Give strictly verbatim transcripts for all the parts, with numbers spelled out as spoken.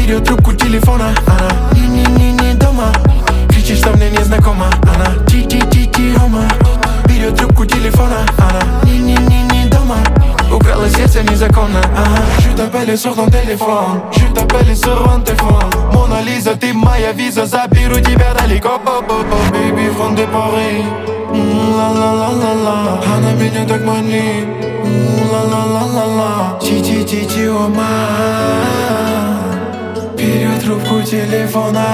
берет трубку телефона. Она не-не-не-не дома, кричит, что мне незнакома. Она ти-ти-ти-ти-хома, берет трубку телефона. Она не-не-не-не дома, украла сердце незаконно. Ага. Je t'appelle sur ton téléphone, je t'appelle sur un téléphone. Mona Lisa, ты моя виза, заберу тебя далеко. Baby, from de Paris, ла-ла-ла-ла-ла. Она меня так манит, ла-ла-ла-ла-ла. Ти-ти-ти-ти-хома, берет трубку телефона.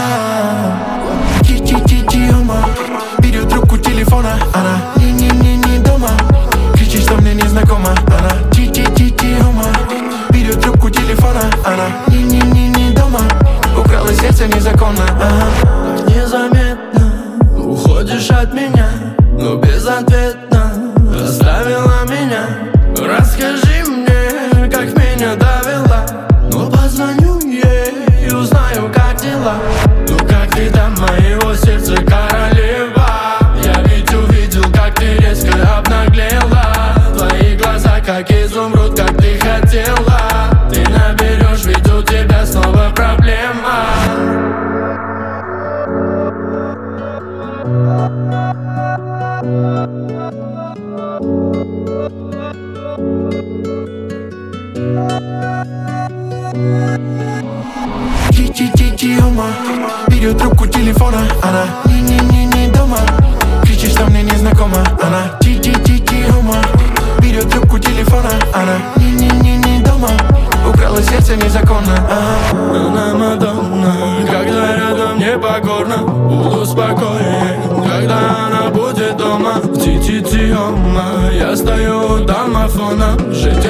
Ти-ти-ти-ти-хома, берет трубку телефона. Она не-не-не-не дома, кричит, что мне незнакома. Она ти-ти-ти-ти-хома, берет трубку телефона. Она не-не-не-не дома, украла сердце незаконно. Ага. Незаметно уходишь от меня, но безответно оставила меня. Расскажи мне, как меня довела. Ну позвоню ей и узнаю, как дела. Ну как ты там, моего сердца королева? Я ведь увидел, как ты резко обнаглела. Твои глаза, как изумруд, как ты хотела. Ты наберешь, ведь у тебя снова проблема. Ти-ти-ти-ти-хома, берет трубку телефона. Она не-не-не-не дома, кричит, что мне незнакома. Она ти-ти-ти-ти-хома, берет трубку телефона. Она не-не-не-не дома, украла сердце незаконно. Ага. Она Мадонна, когда рядом непокорно. Буду спокоен, когда она будет дома. Ти-ти-ти-хома, я стою у домофона. Жить